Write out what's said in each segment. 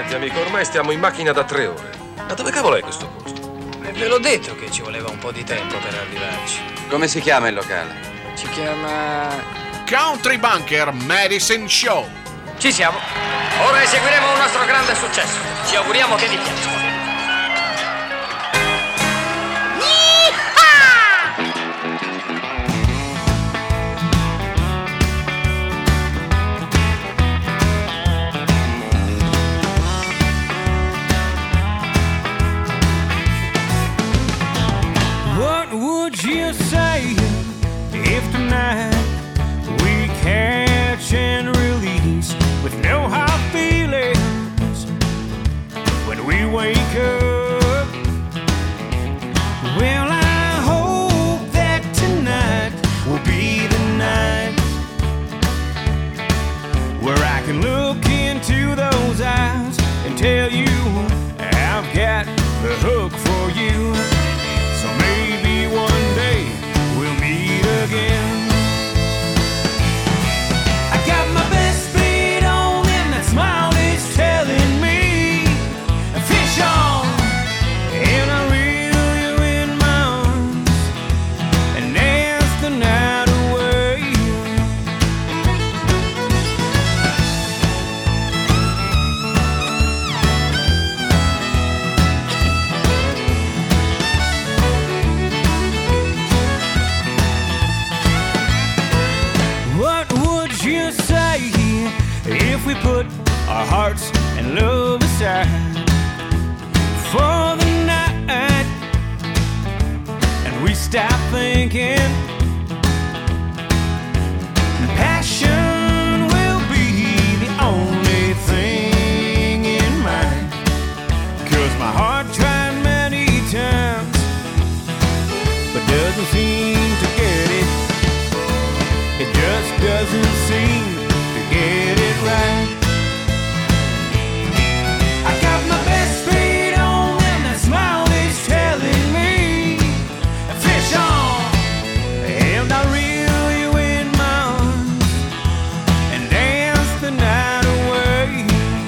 Senti amico, ormai stiamo in macchina da 3 ore. Ma dove cavolo è questo posto? Ve l'ho detto che ci voleva un po' di tempo per arrivarci. Come si chiama il locale? Si chiama... Country Bunker Medicine Show. Ci siamo. Ora eseguiremo un nostro grande successo. Ci auguriamo che vi piaccia. You say if tonight we catch and release with no hard feelings when we wake up? Well, I hope that tonight will be the night where I can look into those eyes and tell you I've got the hook for you. So maybe one day we'll meet again. I got my best beat on and that smile is telling me fish on, and I reel you in my arms and dance the night away. What would you say if we put our hearts and love aside for the night and we stop thinking passion will be the only thing in mind? 'Cause my heart tried many times but doesn't seem to get it. It just doesn't seem to get it right. I got my best beat on and that smile is telling me fish on, and I reel you in my arms and dance the night away.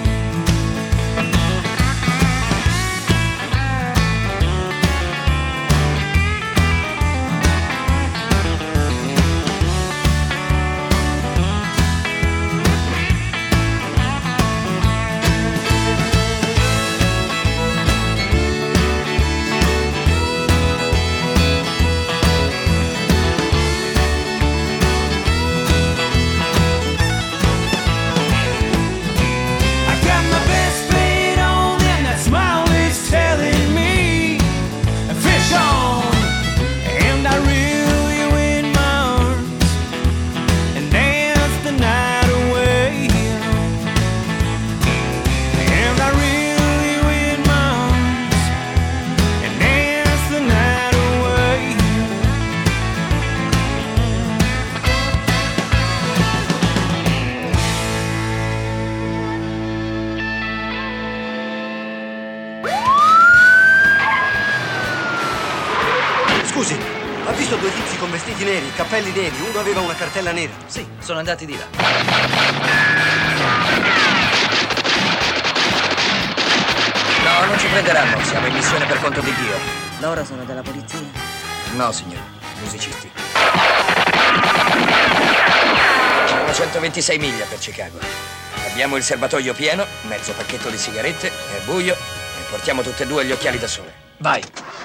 Scusi, ha visto due tizi con vestiti neri, cappelli neri, uno aveva una cartella nera? Sì, sono andati di là. No, non ci prenderanno, siamo in missione per conto di Dio. Loro sono della polizia? No, signore, musicisti. Sono 126 miglia per Chicago. Abbiamo il serbatoio pieno, mezzo pacchetto di sigarette, è buio e portiamo tutte e due gli occhiali da sole. Vai!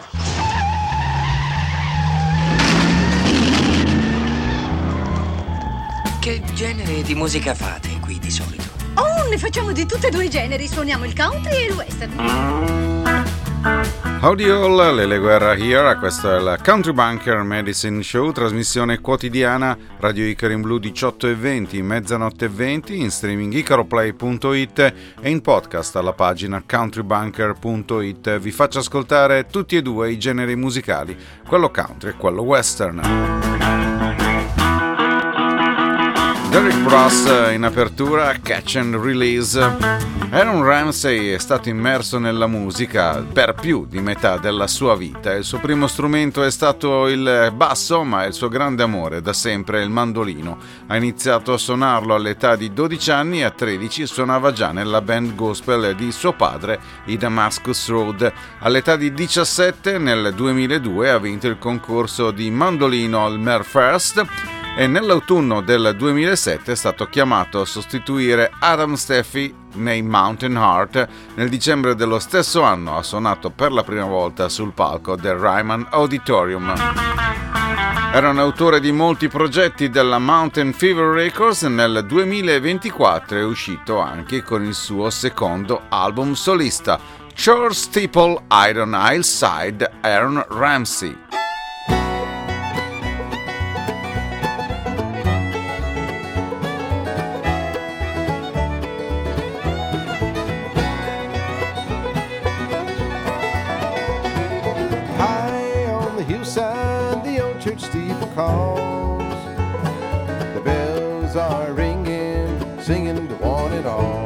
Che genere di musica fate qui di solito? Oh, ne facciamo di tutti e due i generi. Suoniamo il country e il western. Howdy all, Lele Guerra here, questo è il Country Bunker Medicine Show, trasmissione quotidiana Radio Icaro in Blu 18:20, mezzanotte e 20, in streaming icaroplay.it e in podcast alla pagina countrybunker.it. Vi faccio ascoltare tutti e due i generi musicali, quello country e quello western. Derek Ross in apertura, Catch and Release. Aaron Ramsey è stato immerso nella musica per più di metà della sua vita. Il suo primo strumento è stato il basso, ma il suo grande amore da sempre è il mandolino. Ha iniziato a suonarlo all'età di 12 anni e a 13 suonava già nella band gospel di suo padre, i Damascus Road. All'età di 17, nel 2002, ha vinto il concorso di mandolino al Merfest e nell'autunno del 2007 è stato chiamato a sostituire Adam Steffi nei Mountain Heart. Nel dicembre dello stesso anno ha suonato per la prima volta sul palco del Ryman Auditorium. Era un autore di molti progetti della Mountain Fever Records. Nel 2024 è uscito anche con il suo secondo album solista, Church Steeple Iron Hillside, Aaron Ramsey. The bells are ringing, singing to one and all.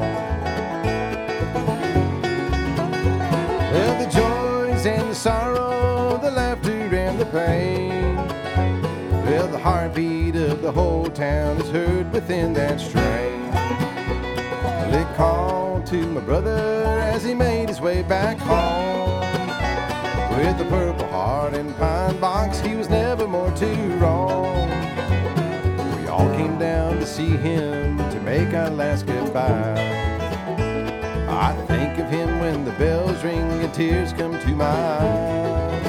Well, the joys and the sorrow, the laughter and the pain. Well, the heartbeat of the whole town is heard within that strain. Well, it called to my brother as he made his way back home. With a purple heart and pine box, he was never more too wrong. We all came down to see him to make our last goodbye. I think of him when the bells ring and tears come to my eyes.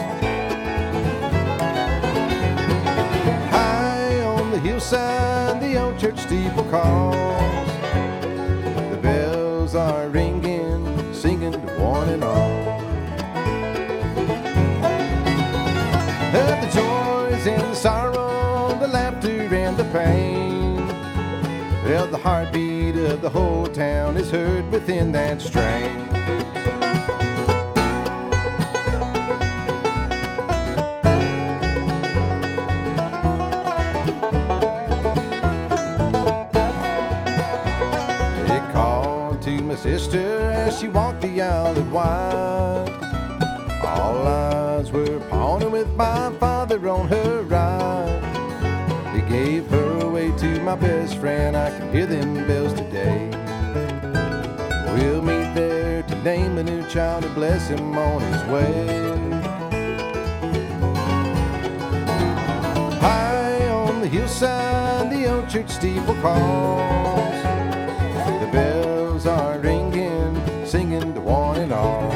High on the hillside, the old church steeple calls. The bells are ringing, singing to one and all. The joys and the sorrow, the laughter and the pain. Well, the heartbeat of the whole town is heard within that strain. It called to my sister as she walked the aisle of wide. All eyes were upon her with my father on her right. He gave her away to my best friend, I can hear them bells today. We'll meet there to name a new child and bless him on his way. High on the hillside, the old church steeple calls. The bells are ringing, singing to one and all.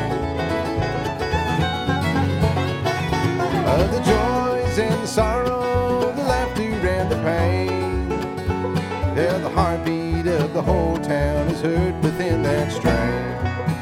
The joys and the sorrow, the laughter and the pain. Yeah, the heartbeat of the whole town is heard within that strain.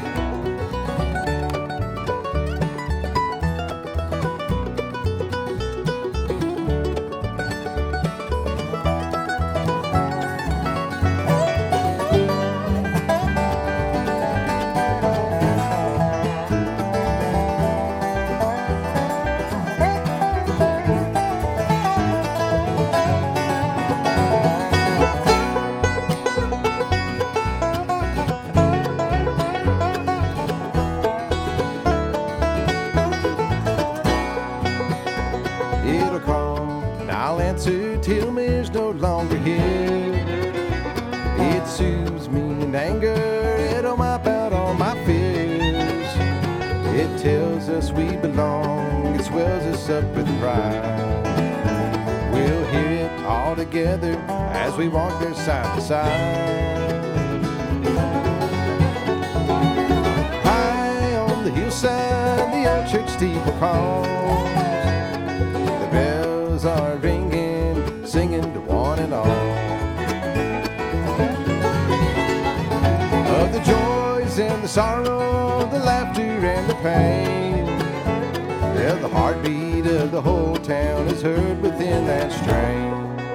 We belong, it swells us up with pride. We'll hear it all together as we walk there side by side. High on the hillside, the old church steeple calls. The bells are ringing, singing to one and all. Of the joys and the sorrow, the laughter and the pain. Yeah, the heartbeat of the whole town is heard within that strain.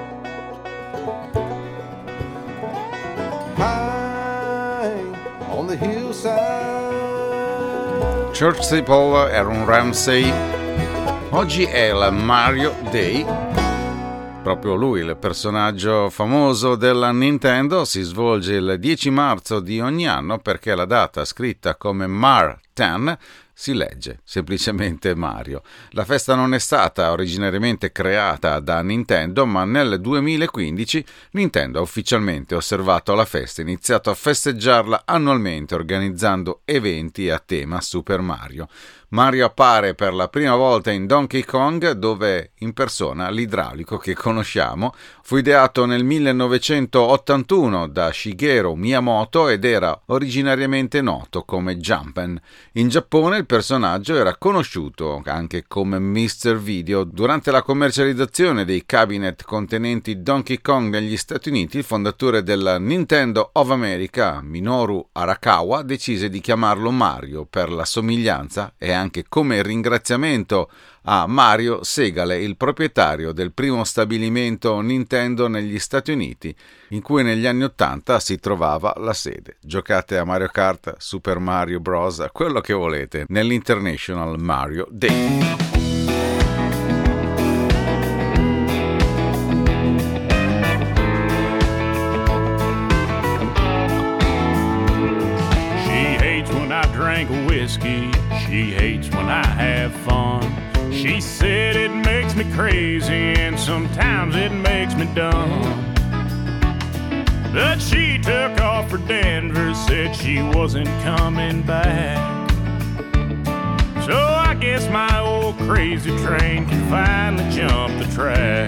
High on the hillside. Church Steeple, Aaron Ramsey. Oggi è il Mario Day Proprio lui, il personaggio famoso della Nintendo, si svolge il 10 marzo di ogni anno perché la data scritta come Mar 10 si legge semplicemente Mario. La festa non è stata originariamente creata da Nintendo, ma nel 2015 Nintendo ha ufficialmente osservato la festa e iniziato a festeggiarla annualmente organizzando eventi a tema Super Mario. Mario appare per la prima volta in Donkey Kong, dove impersona l'idraulico che conosciamo. Fu ideato nel 1981 da Shigeru Miyamoto ed era originariamente noto come Jumpman. In Giappone il personaggio era conosciuto anche come Mr. Video. Durante la commercializzazione dei cabinet contenenti Donkey Kong negli Stati Uniti, il fondatore della Nintendo of America, Minoru Arakawa, decise di chiamarlo Mario per la somiglianza e anche come ringraziamento a Mario Segale, il proprietario del primo stabilimento Nintendo negli Stati Uniti, in cui negli anni '80 si trovava la sede. Giocate a Mario Kart, Super Mario Bros., quello che volete, nell'International Mario Day. Whiskey, she hates when I have fun. She said it makes me crazy and sometimes it makes me dumb. But she took off for Denver, said she wasn't coming back. So I guess my old crazy train can finally jump the track.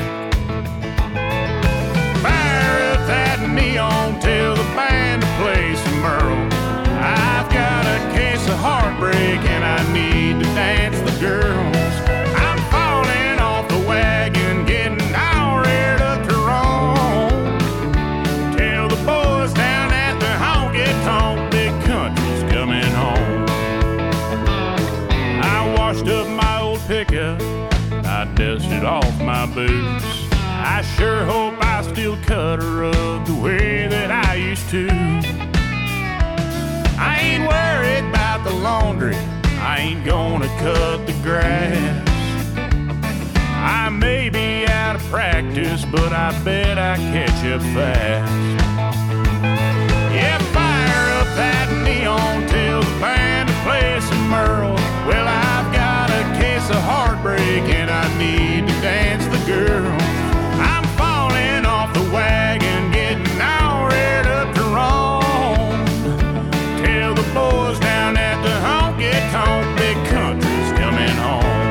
Fire up that neon, tell the band to play some Merle. I've got a case of heartbreak and I need to dance the girls. I'm falling off the wagon, getting all reared up to roam. Tell the boys down at the honky-tonk, big country's coming home. I washed up my old pickup, I dusted off my boots. I sure hope I still cut her up the way that I used to. I ain't worried about the laundry, I ain't gonna cut the grass. I may be out of practice, but I bet I catch up fast. Yeah, fire up that neon, tell the band to play some Merle. Well, I've got a case of heartbreak and I need to dance the girls. I'm falling off the wagon, getting all reared up to roam. Boys down at the honky-tonk, big country's coming home.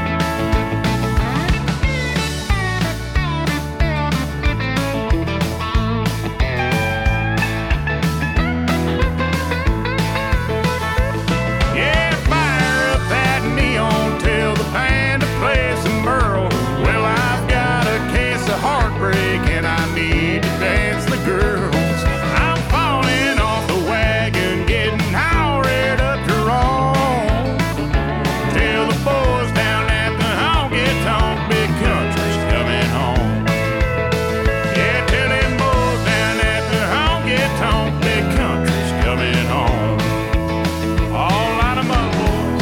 Yeah, fire up that neon, tell the band to play some Merle. Well, I've got a case of heartbreak and I need to dance the girls. I'm falling off the wagon, getting all reared up to roam. Tell the boys down at the honky-tonk, big country's coming home. Yeah, tell them boys down at the honky-tonk, big country's coming home. All line 'em up, boys.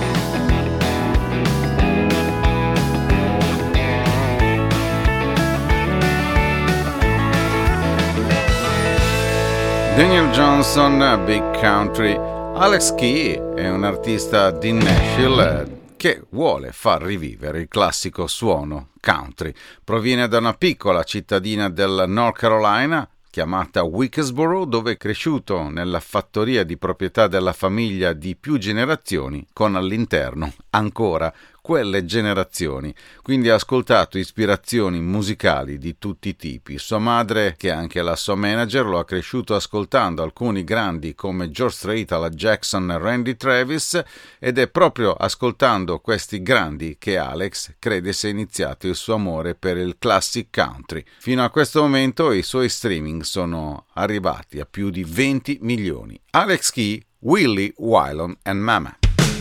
Daniel Johnson, Big Country. Alex Key è un artista di Nashville che vuole far rivivere il classico suono country. Proviene da una piccola cittadina del North Carolina chiamata Wilkesboro, dove è cresciuto nella fattoria di proprietà della famiglia di più generazioni, con all'interno ancora quelle generazioni. Quindi ha ascoltato ispirazioni musicali di tutti i tipi. Sua madre, che è anche la sua manager, lo ha cresciuto ascoltando alcuni grandi come George Strait, Ala Jackson e Randy Travis, ed è proprio ascoltando questi grandi che Alex crede sia iniziato il suo amore per il classic country. Fino a questo momento i suoi streaming sono arrivati a più di 20 milioni. Alex Key, Willie, Waylon and Mama.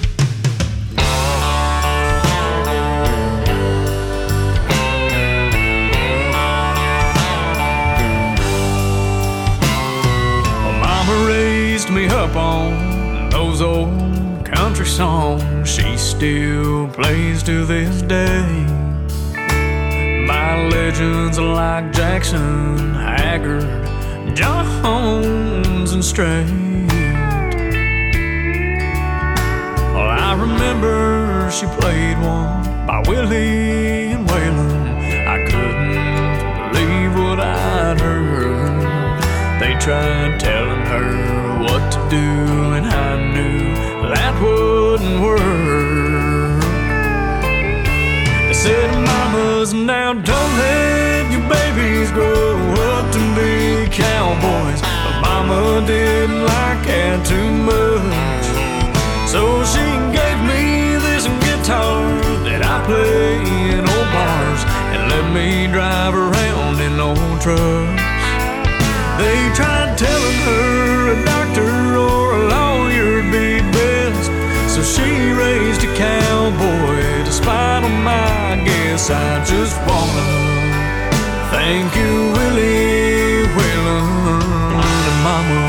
Raised me up on those old country songs she still plays to this day. My by legends like Jackson, Haggard, Jones, and Strait. Well, I remember she played one by Willie and Waylon. I couldn't believe what I'd heard. They tried telling her what to do, and I knew that wouldn't work. They said, mamas, now don't let your babies grow up to be cowboys. But mama didn't like that too much, so she gave me this guitar that I play in old bars and let me drive around in old trucks. They tried telling her a doctor or a lawyer'd be best, so she raised a cowboy despite all my guess. I just wanna thank you, Willie, Waylon, and Mama.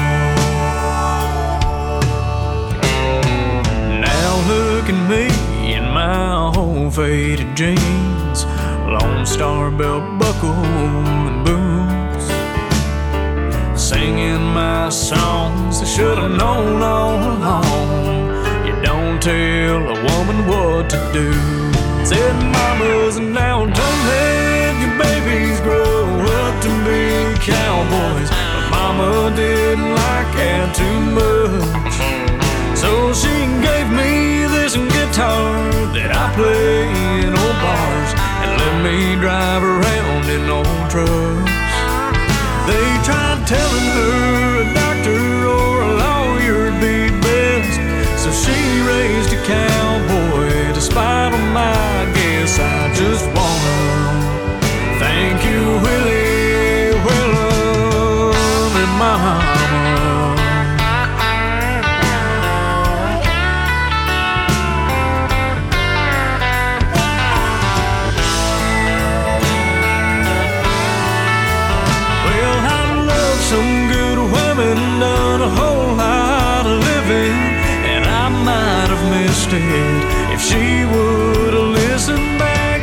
Now look at me in my old faded jeans, Lone Star belt buckle and boots, singing my songs I should have known all along. You don't tell a woman what to do. Said mamas, now don't let your babies grow up to be cowboys. But mama didn't like that too much, so she gave me this guitar that I play in old bars and let me drive around in old trucks. They tried telling her a doctor or a lawyer'd be best, so she raised a cowboy despite all my guess. I just wanna thank you, Willie, Waylon, and Mama. Some good women done a whole lot of living, and I might have missed it if she would have listened back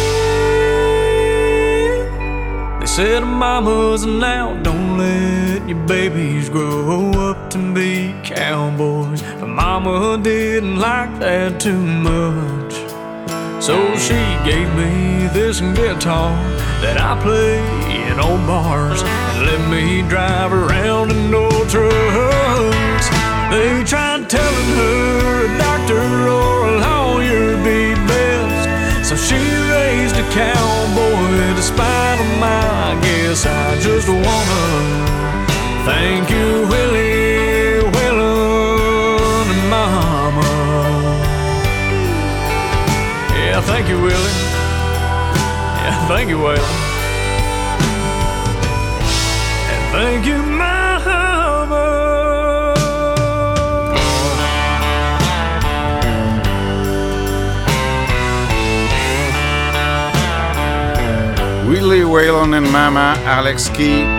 then. They said, mamas, now don't let your babies grow up to be cowboys. But mama didn't like that too much, so she gave me this guitar that I play in old bars and let me drive around in old trucks. They tried telling her a doctor or a lawyer'd be best, so she raised a cowboy despite of my guess. I just wanna thank you, Willie, Waylon, and Mama. Yeah, thank you, Willie. Yeah, thank you, Waylon. And thank you, Mama. Willie, Waylon and Mama, Alex Key.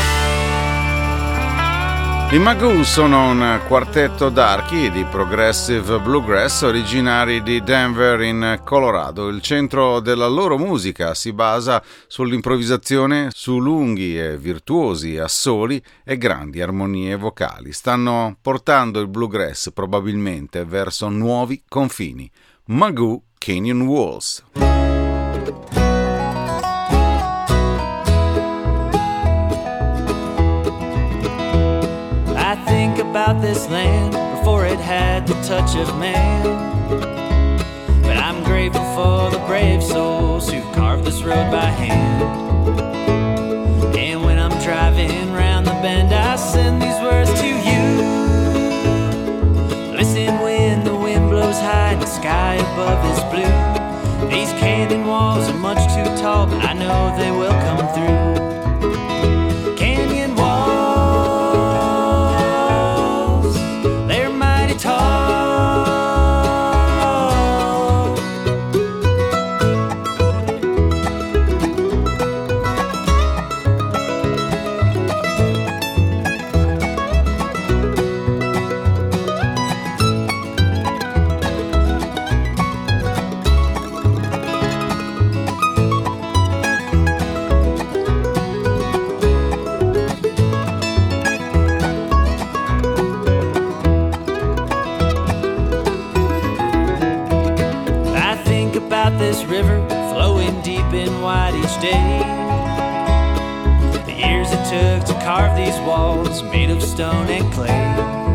I Magoo sono un quartetto darky di progressive bluegrass originari di Denver in Colorado. Il centro della loro musica si basa sull'improvvisazione, su lunghi e virtuosi assoli e grandi armonie vocali. Stanno portando il bluegrass probabilmente verso nuovi confini. Magoo Canyon Walls. I think about this land before it had the touch of man, but I'm grateful for the brave souls who carved this road by hand. And when I'm driving round the bend, I send these words to you. Listen when the wind blows high and the sky above is blue. These canyon walls are much too tall, but I know they will come through. Canyon walls, they're mighty tall. deep and wide each day. The years it took to carve these walls made of stone and clay.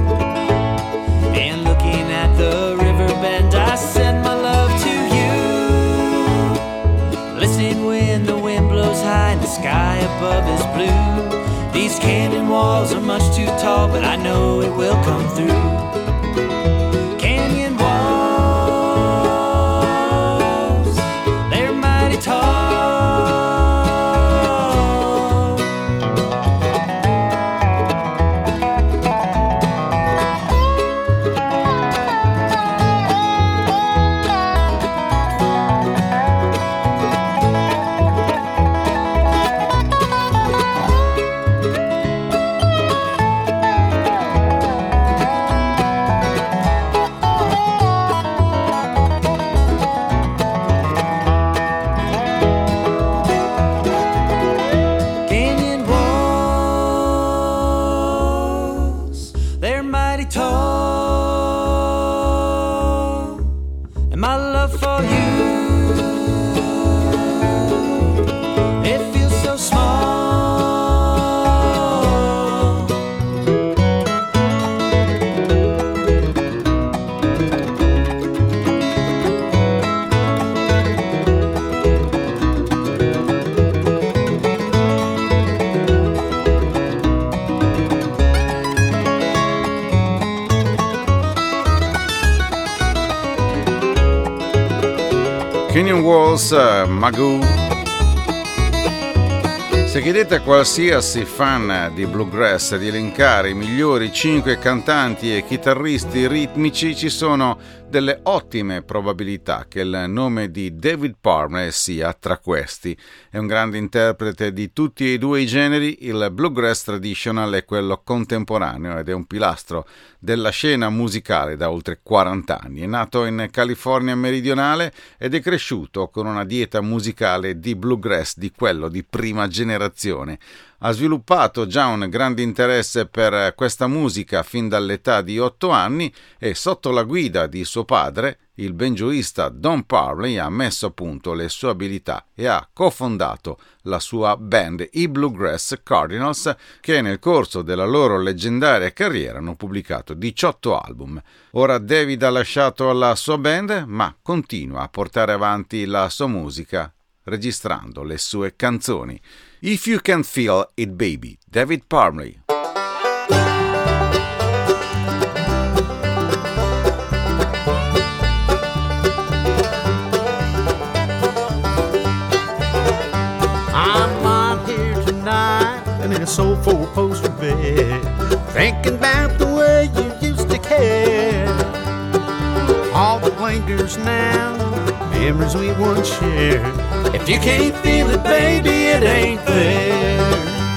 And looking at the river bend, I send my love to you. Listening when the wind blows high and the sky above is blue. These canyon walls are much too tall, but I know it will come through. Canyon walls, they're mighty tall. Canyon Walls, Magoo. Se chiedete a qualsiasi fan di bluegrass di elencare i migliori 5 cantanti e chitarristi ritmici, ci sono delle ottime probabilità che il nome di David Parnell sia tra questi. È un grande interprete di tutti e due i generi, il bluegrass traditional e quello contemporaneo, ed è un pilastro della scena musicale da oltre 40 anni. È nato in California meridionale ed è cresciuto con una dieta musicale di bluegrass di quello di prima generazione. Ha sviluppato già un grande interesse per questa musica fin dall'età di 8 anni e sotto la guida di suo padre, il banjoista Don Parley, ha messo a punto le sue abilità e ha cofondato la sua band, i Bluegrass Cardinals, che nel corso della loro leggendaria carriera hanno pubblicato 18 album. Ora David ha lasciato la sua band, ma continua a portare avanti la sua musica, registrando le sue canzoni. If You Can Feel It Baby, David Parnell. I'm out here tonight and in a soul four-poster bed, thinking about the way you used to care. All the lingers now, memories we once shared. If you can't feel it, baby, it ain't there.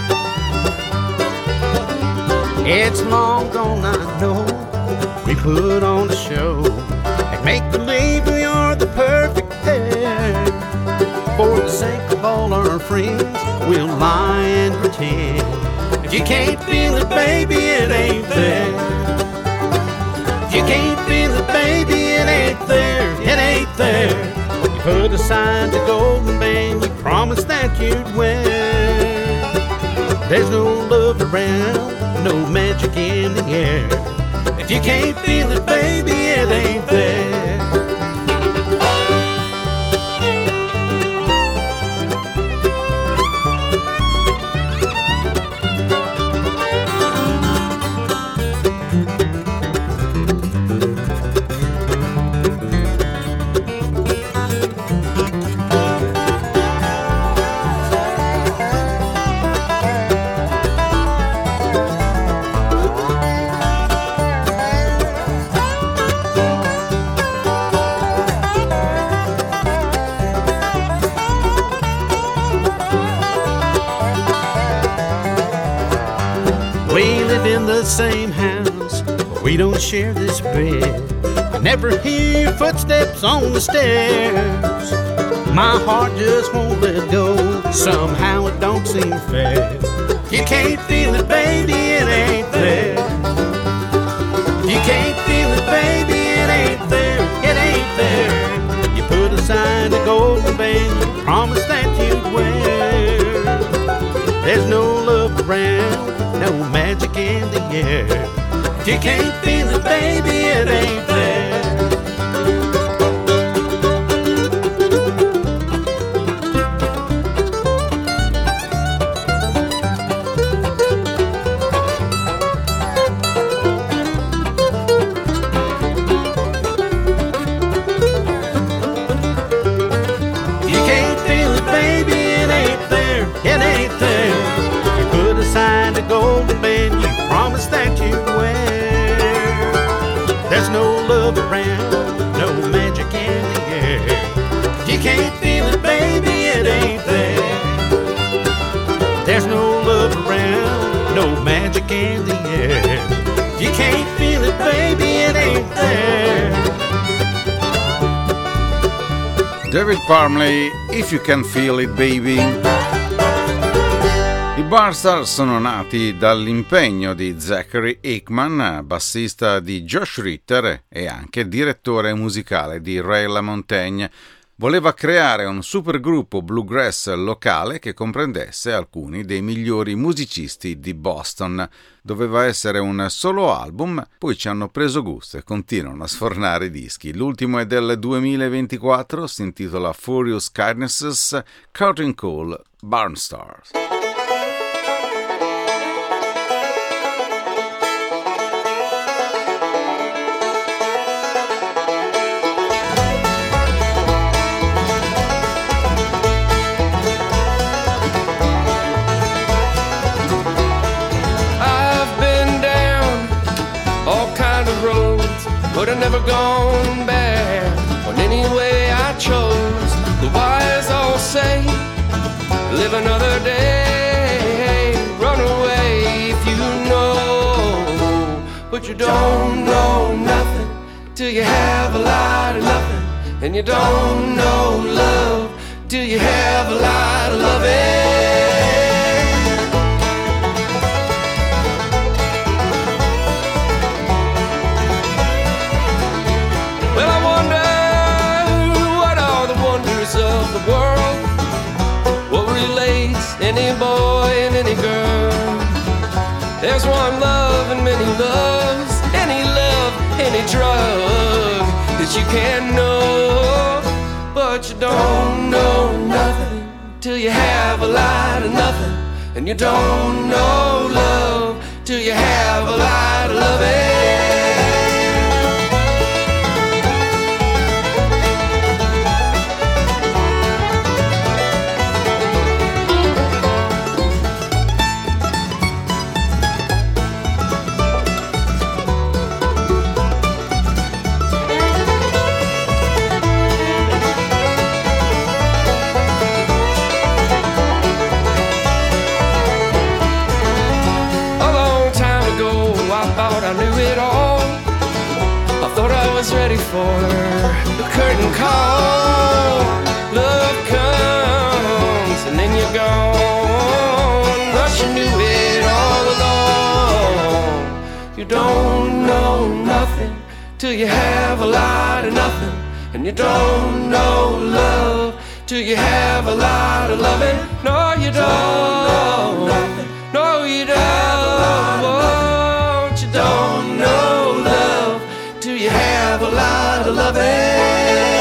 It's long gone, I know. We put on a show and make believe we are the perfect pair. For the sake of all our friends, we'll lie and pretend. If you can't feel it, baby, it ain't there. If you can't feel it, baby, it ain't there. It ain't there. Put aside the golden band you promised that you'd wear. There's no love around, no magic in the air. If you can't feel it, baby, it ain't there. Same house, but we don't share this bed. I never hear footsteps on the stairs. My heart just won't let go. Somehow it don't seem fair. You can't feel it, baby, it ain't there. You can't feel it, baby, it ain't there. It ain't there. You put aside the golden band you promised You can't feel it, baby, it ain't there. Golden band you promised that you'd wear. There's no love around, no magic in the air. You can't feel it, baby, it ain't there. There's no love around, no magic in the air. You can't feel it, baby, it ain't there. David Parmley, If You Can Feel It, Baby. I Barnstar sono nati dall'impegno di Zachary Hickman, bassista di Josh Ritter e anche direttore musicale di Ray LaMontagne. Voleva creare un supergruppo bluegrass locale che comprendesse alcuni dei migliori musicisti di Boston. Doveva essere un solo album, poi ci hanno preso gusto e continuano a sfornare dischi. L'ultimo è del 2024, si intitola Furious Kindnesses, Curtain Call, Barnstars. But I've never gone back on any way I chose. The wise all say, live another day, run away if you know. But you don't know nothing till you have a lot of nothing. And you don't know love till you have a lot of loving. Of the world, what relates any boy and any girl? There's one love and many loves, any love, any drug that you can't know. But you don't know nothing till you have a lot of nothing. And you don't know love till you have a lot of loving. Ready for the curtain call. Love comes and then you're gone, but you knew it all along. You don't know nothing till you have a lot of nothing. And you don't know love till you have a lot of loving. No, you don't. No, you don't. You don't know love till you have a lot of loving.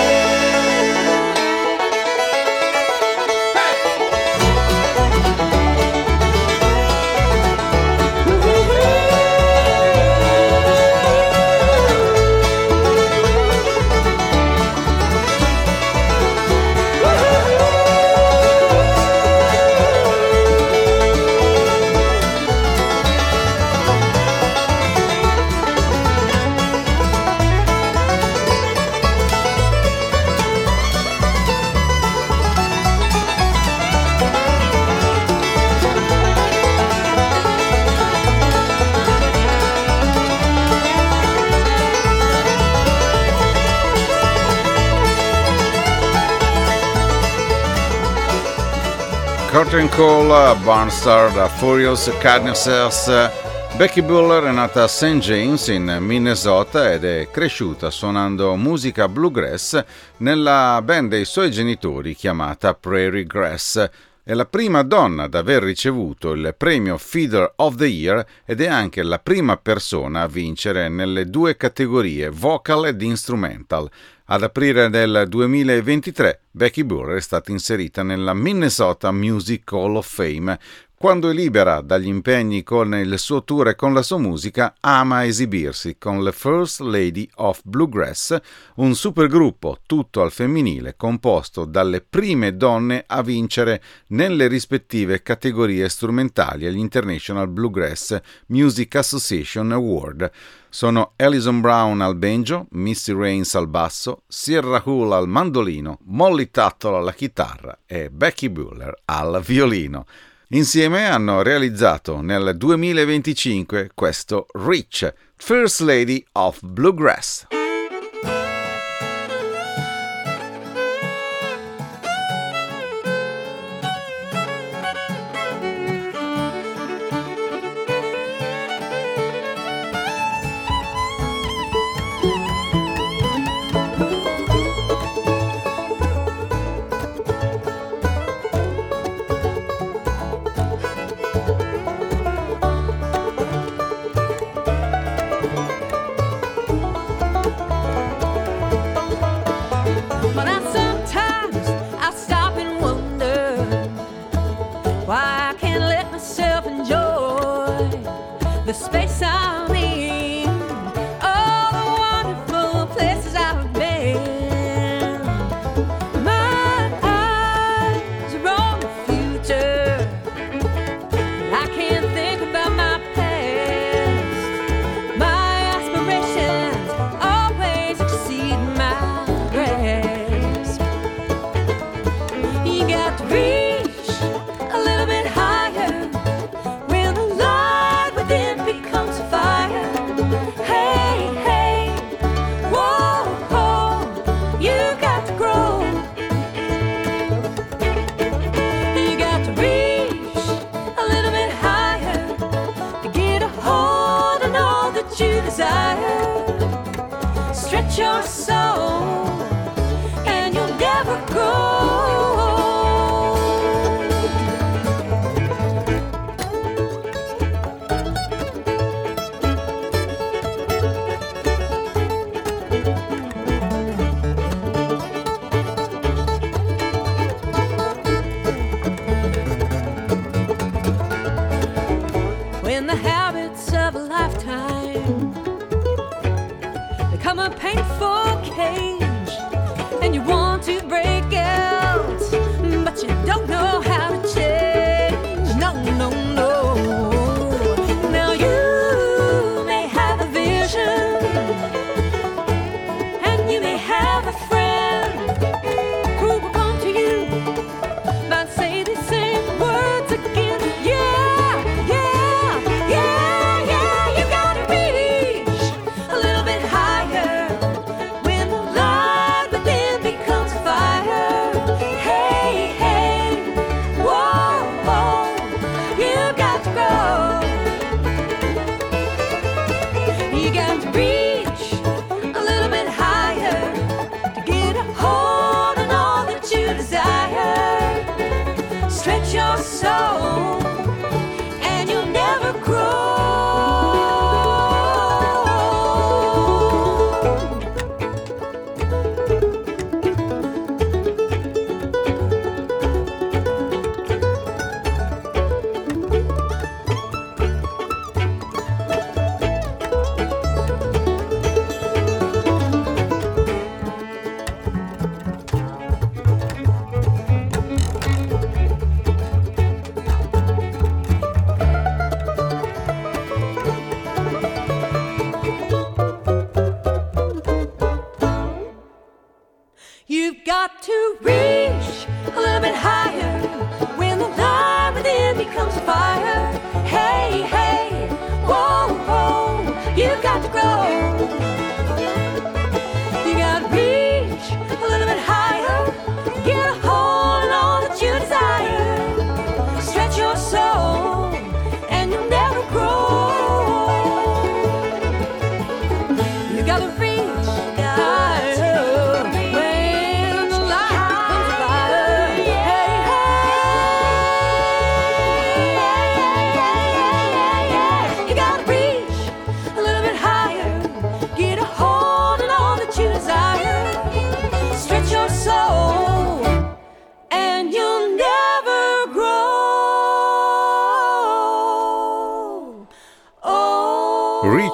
Curtain Call, Barnstar, Furious Kindnesses. Becky Buller è nata a St. James in Minnesota ed è cresciuta suonando musica bluegrass nella band dei suoi genitori chiamata Prairie Grass. È la prima donna ad aver ricevuto il premio Fiddler of the Year ed è anche la prima persona a vincere nelle due categorie vocal ed instrumental. Ad aprile del 2023 Becky Buller è stata inserita nella Minnesota Music Hall of Fame. Quando è libera dagli impegni con il suo tour e con la sua musica, ama esibirsi con le First Lady of Bluegrass, un supergruppo tutto al femminile composto dalle prime donne a vincere nelle rispettive categorie strumentali agli International Bluegrass Music Association Award. Sono Alison Brown al banjo, Missy Raines al basso, Sierra Hull al mandolino, Molly Tuttle alla chitarra e Becky Buller al violino. Insieme hanno realizzato nel 2025 questo Rich, First Lady of Bluegrass.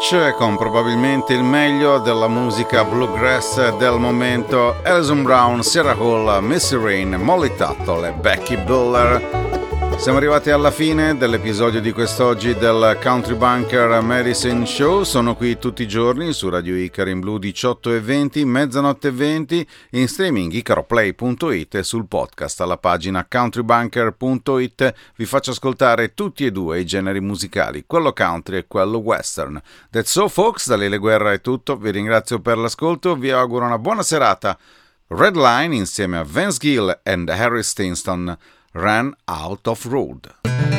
Bush con probabilmente il meglio della musica bluegrass del momento, Alison Brown, Sarah Hall, Missy Rain, Molly Tuttle e Becky Buller. Siamo arrivati alla fine dell'episodio di quest'oggi del Country Bunker Medicine Show. Sono qui tutti i giorni su Radio Icaro in Blu 18:20, mezzanotte 20, in streaming icaroplay.it e sul podcast alla pagina countrybunker.it. Vi faccio ascoltare tutti e due i generi musicali, quello country e quello western. That's so folks, da Lele Guerra è tutto, vi ringrazio per l'ascolto, vi auguro una buona serata. Red Line insieme a Vance Gill and Harry Stinston, Ran Out of Road.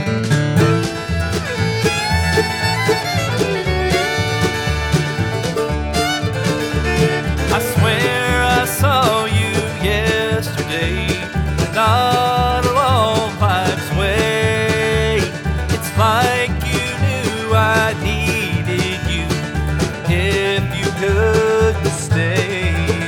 I swear I saw you yesterday, not a long pipe's way. It's like you knew I needed you, if you could stay.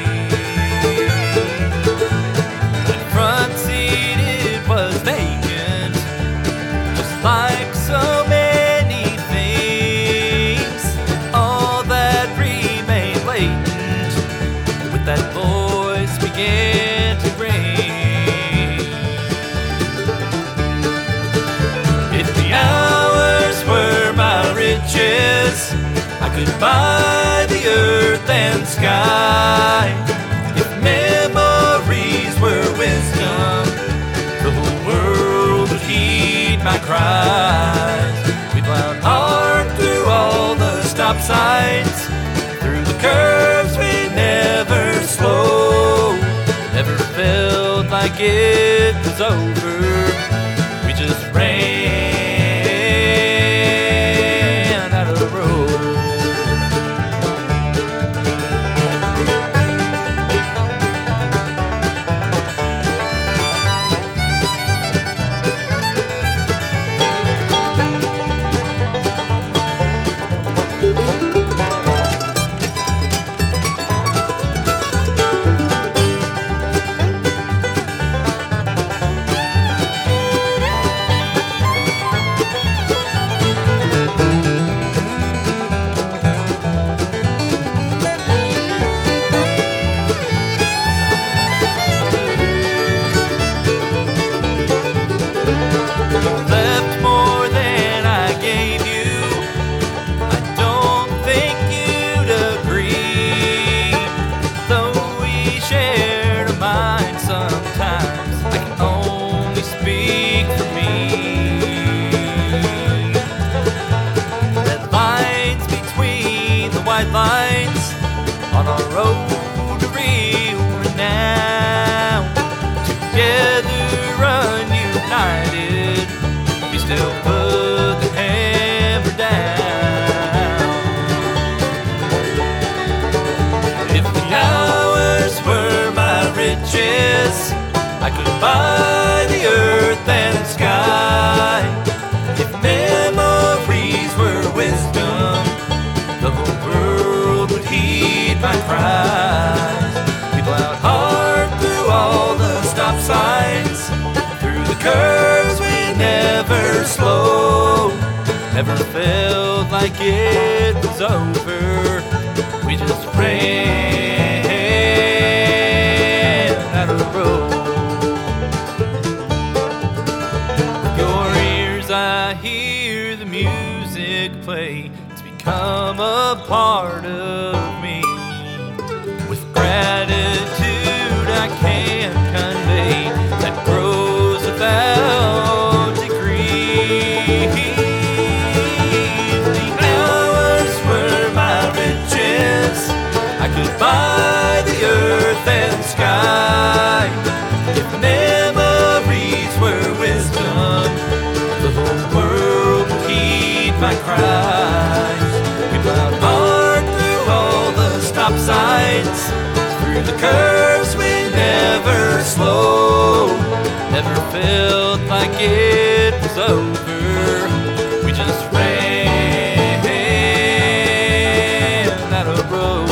The front seat, it was vacant, just like so many things. All that remained latent, with that voice began to ring. If the hours were my riches, I could buy the earth and sky. If memories were wisdom, the whole world would heed my cries. We plowed hard through all the stop signs, through the curves we never slowed. Never felt like it was over, we just ran out of the road. Left more than I gave you, I don't think you'd agree. Though we shared a mind sometimes, I can only speak for me. Red lines between the white lines on our road to real renown. Together ununited, we still put the hammer down. If the hours were my riches, I could buy the earth and sky. If memories were wisdom, the whole world would heed my cries. We plowed hard through all the stop signs, through the curves we never slowed. Never felt like it was over, we just ran out of the road. With your ears I hear the music play, it's become a part of me. With gratitude I can't convey, that grows without degree. The hours were my riches, I could buy the earth and sky. If memories were wisdom, the whole world would heed my cries. We plowed hard through all the stop signs, through the curves we never slowed. Never felt like it was over, we just ran out of the road.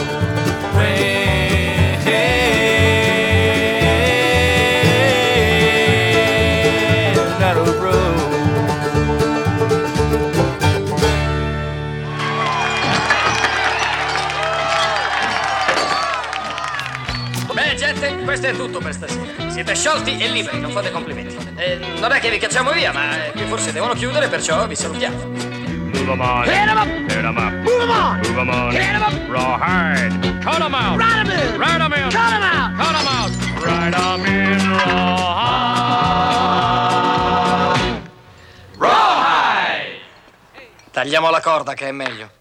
Ran out of the road. gente, questo è tutto per stasera. Siete sciolti e liberi, non fate complimenti. Non è che vi cacciamo via, ma qui forse devono chiudere, perciò vi salutiamo. Move 'em on. Hit 'em up. Hit 'em up. Move 'em on. Move 'em on. Hit 'em up. Raw hard. Cut 'em out. Ride 'em in. Ride 'em in. Cut 'em out. Cut 'em out. Ride 'em in raw hide. Tagliamo la corda che è meglio.